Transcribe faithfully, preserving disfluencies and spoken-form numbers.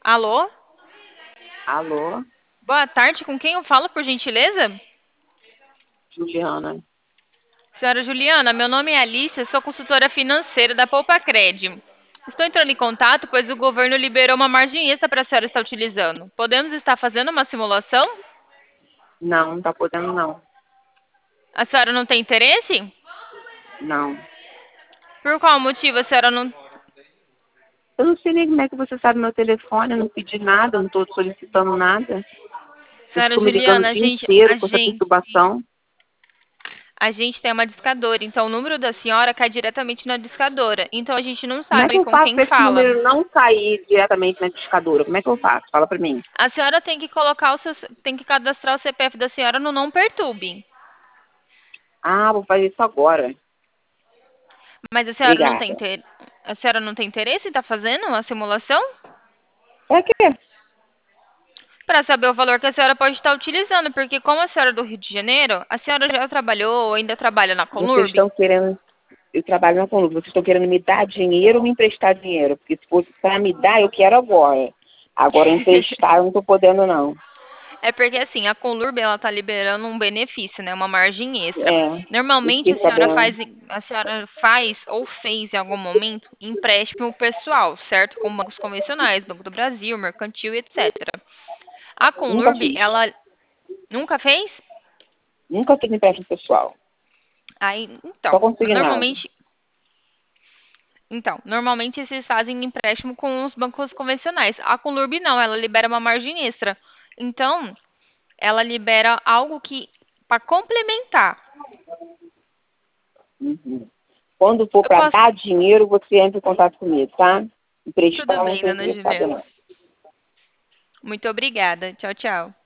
Alô? Alô, Boa tarde, com quem eu falo, por gentileza? Juliana. Senhora Juliana, meu nome é Alice, sou consultora financeira da Poupacred. Estou entrando em contato, pois o governo liberou uma margem extra para a senhora estar utilizando. Podemos estar fazendo uma simulação? Não, não tá podendo não. A senhora não tem interesse? Não. Por qual motivo a senhora não... Eu não sei nem como é que você sabe meu telefone, eu não pedi nada, eu não estou solicitando nada. Vocês Senhora ficam me ligando o Juliana, a dia gente, inteiro a com essa gente, perturbação. a gente tem uma discadora, então o número da senhora cai diretamente na discadora. Então a gente não Como é que sabe eu com faço quem para esse fala. número não cair diretamente na discadora? Como é que eu faço? Fala para mim. A senhora tem que colocar o seu, tem que cadastrar o C P F da senhora no Não Perturbe. Ah, vou fazer isso agora. Mas a senhora não tem Obrigada. inter... a senhora não tem interesse em estar fazendo uma simulação? É que Para saber o valor que a senhora pode estar utilizando, porque como a senhora é do Rio de Janeiro, a senhora já trabalhou ou ainda trabalha na vocês Conlurb? estão querendo, eu trabalho na Conluz, vocês estão querendo me dar dinheiro ou me emprestar dinheiro? Porque se fosse para me dar, eu quero agora. Agora emprestar eu não estou podendo não. É porque assim, a Conlurb ela tá liberando um benefício, né, uma margem extra. É, eu Normalmente fiquei a senhora sabendo. faz a senhora faz ou fez em algum momento empréstimo pessoal, certo? Com bancos convencionais, Banco do Brasil, Mercantil, etcétera. A Nunca Conlurb, fiz. ela nunca fez? Nunca fiz empréstimo pessoal. Aí, Só então, consignado. normalmente Então, normalmente esses fazem empréstimo com os bancos convencionais. A Conlurb não, ela libera uma margem extra. Então, ela libera algo que para complementar. Uhum. Quando for Eu para posso. dar dinheiro, você entra em contato comigo, tá? Tudo Emprestar, eu não bem, estou dona interessada, Juliana. não. Muito obrigada. Tchau, tchau.